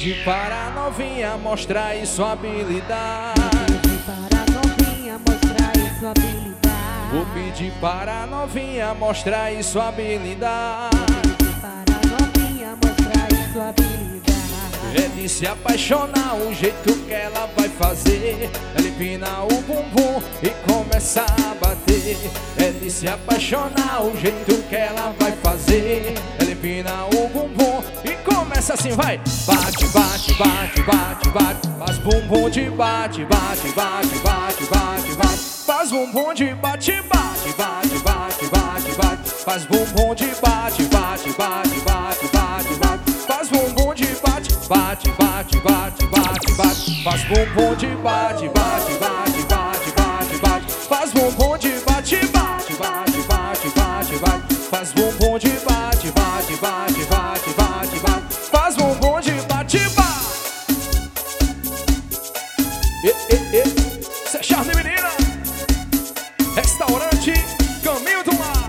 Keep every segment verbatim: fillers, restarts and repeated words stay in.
pedir para a novinha mostrar aí sua habilidade. Para a novinha mostrar aí sua habilidade. Vou pedir para a novinha mostrar aí sua habilidade. Para a novinha mostrar aí sua habilidade. É de se apaixonar o jeito que ela vai fazer. Ela empina o bumbum e começa a bater. É de se apaixonar o jeito que ela vai fazer. Ela empina o bumbum e começa assim, vai. Bate, bate, bate, bate, bate. Faz bumbum de bate, bate, bate, bate, bate, bate. Faz bumbum de bate, bate, bate, bate, bate, bate. Faz bumbum de bate, bate, bate, bate, bate, bate. Faz bumbum de bate, bate, bate, bate, bate, bate. Faz bumbum de bate, bate, bate, bate, bate, bate. Faz bumbum de bate, bate, bate, bate, bate, bate. Faz bumbum de bate, bate, bate, bate, bate, bate. Faz bumbum de bate, bate. E, e, e. Cê é charme, menina. Restaurante Caminho do Mar.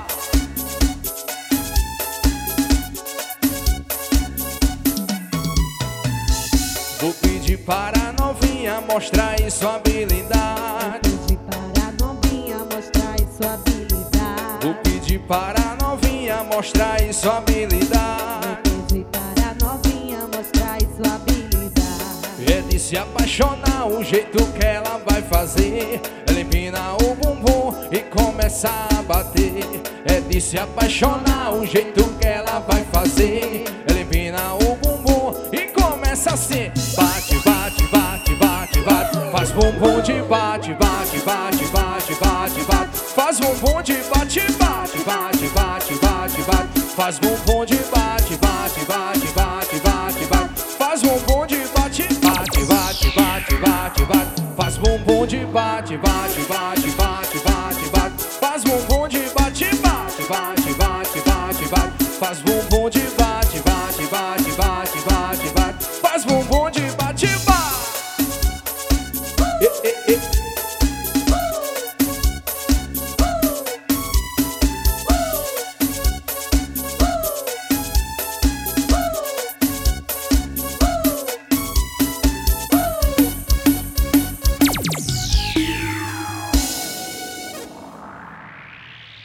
Vou pedir para a novinha mostrar aí sua habilidade. Pedir para a novinha mostrar aí sua habilidade. Vou pedir para a novinha mostrar aí sua habilidade. Pedir para a novinha mostrar aí sua habilidade. É de se apaixonar o jeito que ela vai fazer. Ela empina o bumbum e começa a bater. É de se apaixonar o jeito que ela vai fazer. Ela empina o bumbum e começa assim. Bate, bate, bate, bate, bate. Faz bumbum de bate, bate, bate, bate, bate, bate. Faz bumbum de bate, bate, bate, bate, bate, bate. Faz bumbum de bate, bate, bate, bate, bate, bate. Faz bumbum de bate, bate, bate, bate, bate, bate. Faz bumbum de bate, bate, bate, bate, bate, bate. Faz bumbum de bate, bate, bate, bate, bate, bate. Faz bumbum de bate.